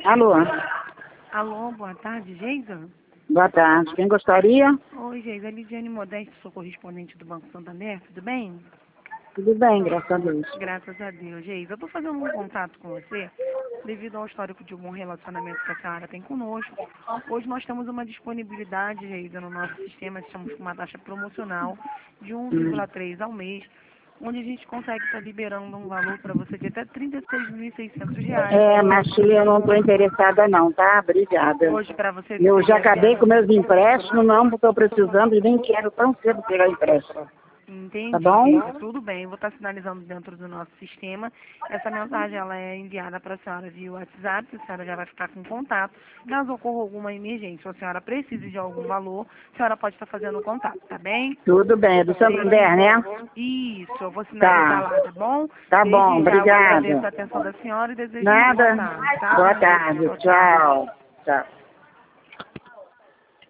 Alô, Alô, boa tarde, Geisa? boa tarde. Quem gostaria? Oi, Geisa, Lidiane Modeste, sou correspondente do Banco Santander, tudo bem? Tudo bem, graças a Deus. Graças a Deus, Geisa. Eu estou fazendo um contato com você devido ao histórico de um bom relacionamento que a senhora tem conosco. Hoje nós temos uma disponibilidade, Geisa, no nosso sistema, estamos com uma taxa promocional de 1,3 ao mês, onde a gente consegue estar liberando um valor para você de até R$ 36.600. Mas eu não estou interessada não, tá? Obrigada. Hoje para você Eu já seria acabei com meus empréstimos, não estou precisando e nem quero tão cedo pegar empréstimo. Entendi, Tá bom? Geisa. Tudo bem, eu vou estar sinalizando dentro do nosso sistema. Essa mensagem ela é enviada para a senhora via WhatsApp, a senhora já vai ficar com contato. Caso ocorra alguma emergência ou a senhora precise de algum valor, a senhora pode estar fazendo contato, tá bem? Tudo bem, é do Santander, né? Isso, eu vou sinalizar lá, tá bom? Tá bom, Desde já eu agradeço obrigada. a atenção da senhora e desejo uma boa Nada. tarde, tá? Boa tarde, tchau. Tchau.